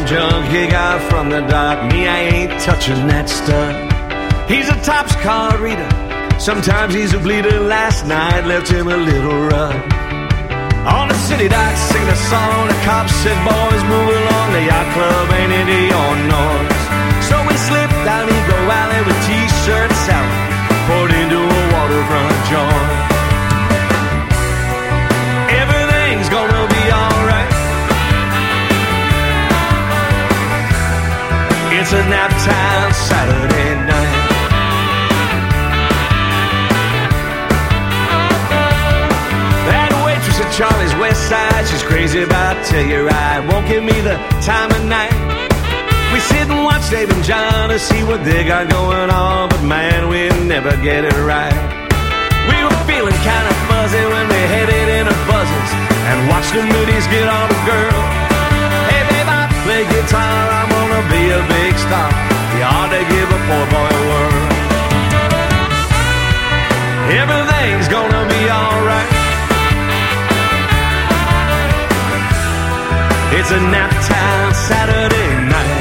junk he got from the dock. Me, I ain't touching that stuff. He's a tops card reader, sometimes he's a bleeder. Last night left him a little rough. On the city dock, singing a song, the cops said, boys, move along, the yacht club ain't into your noise. So we slipped down Eagle Alley with t-shirt salad, poured into a waterfront joint. Everything's gonna be alright. It's a nap time Saturday night. That waitress at Charlie's West Side, she's crazy about Telluride, won't give me the time of night. We sit and watch Dave and John to see what they got going on, but man, we never get it right. We were feeling kind of fuzzy when we headed in a buzzes and watched the moodies get all the girls. Hey babe, I play guitar, I'm gonna be a big star. You ought to give a poor boy a whirl. Everything's gonna be alright. It's a nap time Saturday night.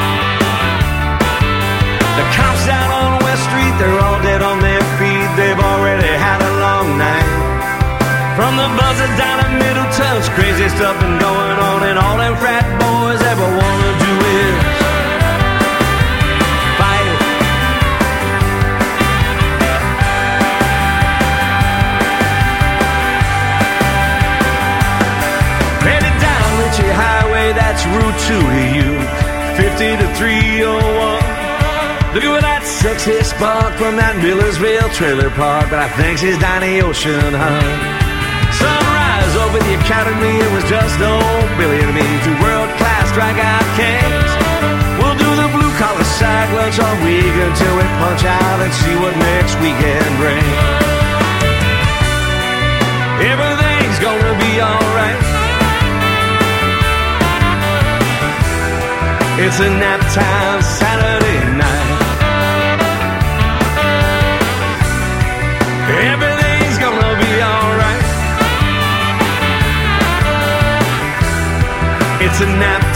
The cops down on West Street, they're all dead on their feet. They've already had a long night. From the buzzer down to Middleton's, crazy stuff been going on, and all them frat boys ever wanna do is fight. Headed down Ritchie Highway, that's Route 2 to you, 50 to 301. Looking for that sexy spark from that Millersville trailer park, but I think she's down the ocean, huh? Sunrise over the academy, it was just old Billy and me, two world-class drag-out kings. We'll do the blue-collar side lunch all week until we punch out and see what next weekend brings. Everything's gonna be alright. It's a nap time Saturday night. Everything's gonna be alright. It's a nap